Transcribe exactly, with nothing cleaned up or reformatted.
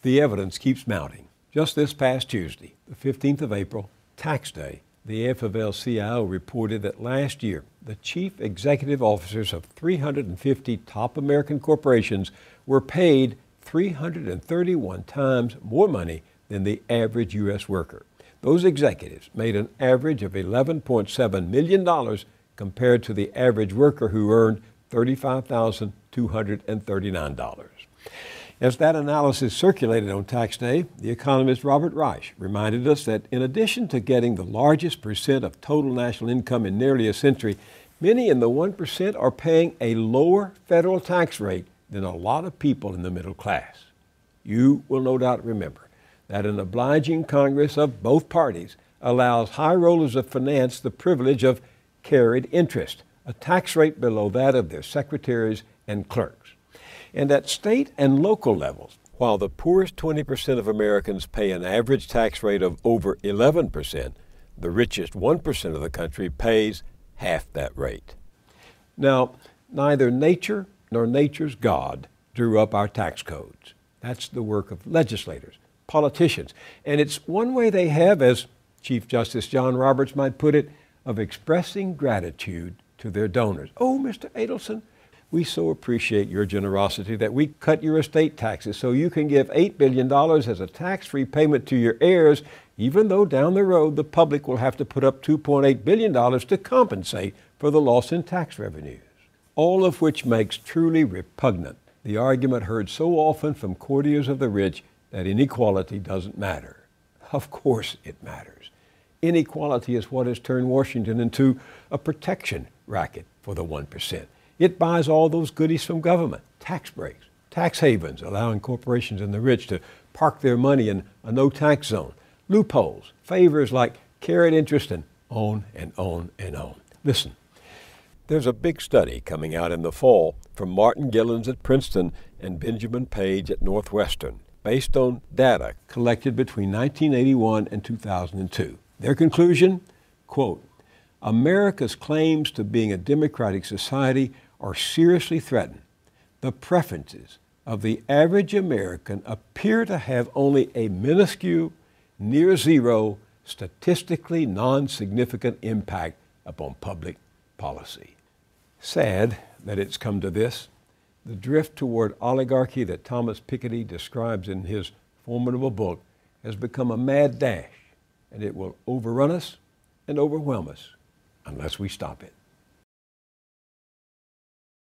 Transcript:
The evidence keeps mounting. Just this past Tuesday, the fifteenth of April, tax day, the A F L C I O reported that last year, the chief executive officers of three hundred fifty top American corporations were paid three hundred thirty-one times more money than the average U S worker. Those executives made an average of eleven point seven million dollars compared to the average worker who earned thirty-five thousand two hundred thirty-nine dollars. As that analysis circulated on tax day, the economist Robert Reich reminded us that in addition to getting the largest percent of total national income in nearly a century, many in the one percent are paying a lower federal tax rate than a lot of people in the middle class. You will no doubt remember that an obliging Congress of both parties allows high rollers of finance the privilege of carried interest, a tax rate below that of their secretaries and clerks. And at state and local levels, while the poorest twenty percent of Americans pay an average tax rate of over eleven percent, the richest one percent of the country pays half that rate. Now, neither nature nor nature's God drew up our tax codes. That's the work of legislators, politicians, and it's one way they have, as Chief Justice John Roberts might put it, of expressing gratitude to their donors. Oh, Mister Adelson, we so appreciate your generosity that we cut your estate taxes so you can give eight billion dollars as a tax-free payment to your heirs, even though down the road the public will have to put up two point eight billion dollars to compensate for the loss in tax revenues. All of which makes truly repugnant the argument heard so often from courtiers of the rich that inequality doesn't matter. Of course it matters. Inequality is what has turned Washington into a protection racket for the one percent. It buys all those goodies from government, tax breaks, tax havens, allowing corporations and the rich to park their money in a no-tax zone, loopholes, favors like carried interest, and on and on and on. Listen, there's a big study coming out in the fall from Martin Gillens at Princeton and Benjamin Page at Northwestern, based on data collected between nineteen eighty-one and two thousand two. Their conclusion, quote, America's claims to being a democratic society are seriously threatened. The preferences of the average American appear to have only a minuscule, near zero, statistically non-significant impact upon public policy. Sad that it's come to this. The drift toward oligarchy that Thomas Piketty describes in his formidable book has become a mad dash, and it will overrun us and overwhelm us unless we stop it.